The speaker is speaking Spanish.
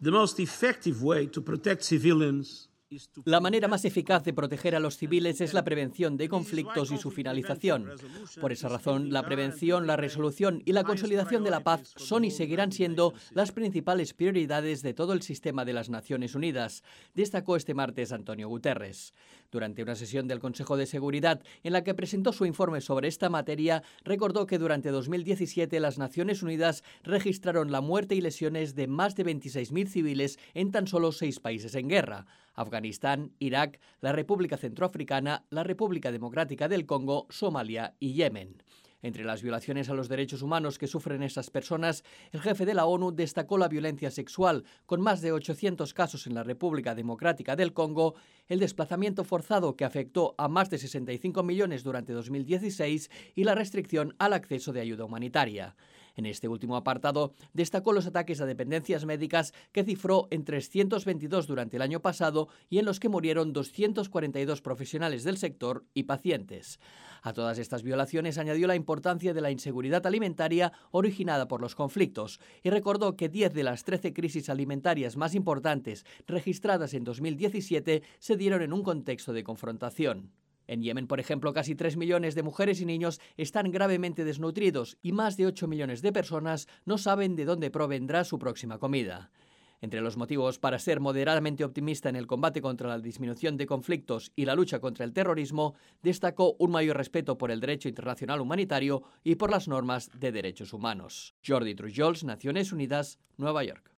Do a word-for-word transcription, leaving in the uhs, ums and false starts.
The most effective way to protect civilians. La manera más eficaz de proteger a los civiles es la prevención de conflictos y su finalización. Por esa razón, la prevención, la resolución y la consolidación de la paz son y seguirán siendo las principales prioridades de todo el sistema de las Naciones Unidas, destacó este martes Antonio Guterres. Durante una sesión del Consejo de Seguridad en la que presentó su informe sobre esta materia, recordó que durante dos mil diecisiete las Naciones Unidas registraron la muerte y lesiones de más de veintiséis mil civiles en tan solo seis países en guerra: Afganistán, Irak, la República Centroafricana, la República Democrática del Congo, Somalia y Yemen. Entre las violaciones a los derechos humanos que sufren esas personas, el jefe de la ONU destacó la violencia sexual, con más de ochocientos casos en la República Democrática del Congo, el desplazamiento forzado que afectó a más de sesenta y cinco millones durante dos mil dieciséis y la restricción al acceso de ayuda humanitaria. En este último apartado, destacó los ataques a dependencias médicas que cifró en trescientos veintidós durante el año pasado y en los que murieron doscientos cuarenta y dos profesionales del sector y pacientes. A todas estas violaciones añadió la importancia de la inseguridad alimentaria originada por los conflictos y recordó que diez de las trece crisis alimentarias más importantes registradas en dos mil diecisiete se dieron en un contexto de confrontación. En Yemen, por ejemplo, casi tres millones de mujeres y niños están gravemente desnutridos y más de ocho millones de personas no saben de dónde provendrá su próxima comida. Entre los motivos para ser moderadamente optimista en el combate contra la disminución de conflictos y la lucha contra el terrorismo, destacó un mayor respeto por el derecho internacional humanitario y por las normas de derechos humanos. Jordi Trujols, Naciones Unidas, Nueva York.